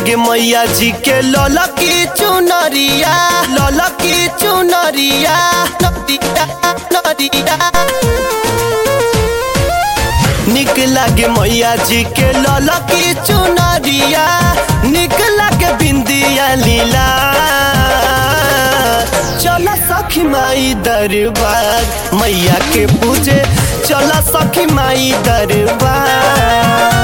लागे मैया जी के ललकी चुनरिया, ललकी चुनरिया नदिया नदिया। निक लागे मैया जी के ललकी चुनरिया, निक लागे बिंदिया लीला। चला सखी माई दरबार मैया के पूजे, चला सखी माई दरबार।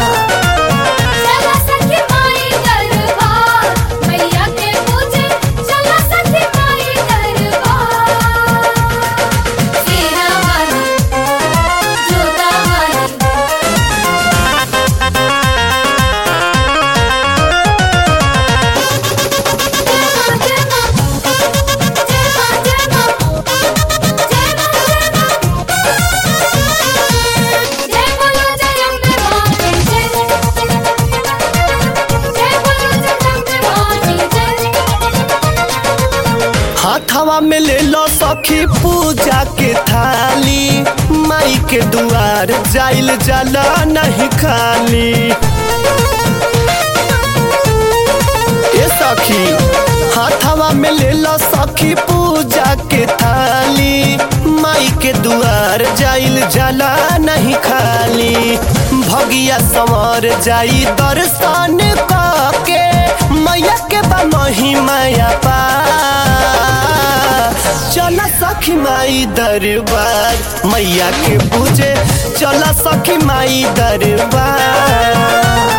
हाथवा में ले लो सखी पूजा के थाली, माई के दुआर जाइल जाला नहीं खाली। ए सखी हाथवा में ले लो सखी पूजा के थाली, माई के दुआर जाइल जाला नहीं खाली। भगिया संवर जाई दर्शन के, मैया के बा महिमा पा। चला सखी माई दरबार मैया के पूजे, चला सखी माई दरबार।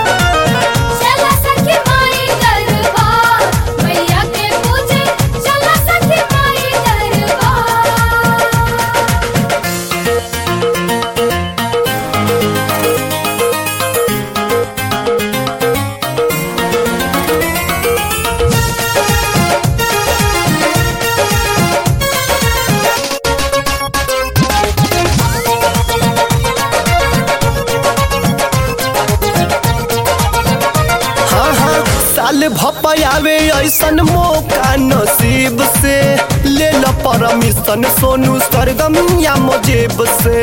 साल भपयावे ऐसन मौका नसीब से, ले लो परमिशन सोनू सरगम या मुजेब से।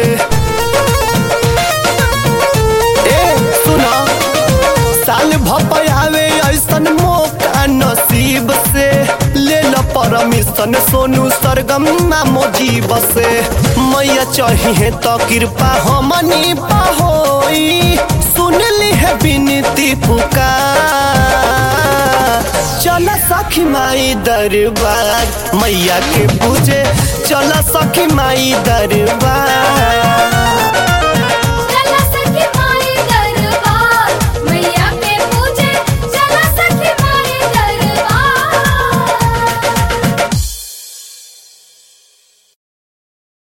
ए सुना साल भपयावे ऐसन मौका नसीब से, ले लो परमिशन सोनू सरगम या मुजीब से। मैया चाहिए तो कृपा हमनी पा होई, सुन ली है विनती पुकार। चला सखी माई दरबार मैया के पूजे, चला सखी माई दरबार।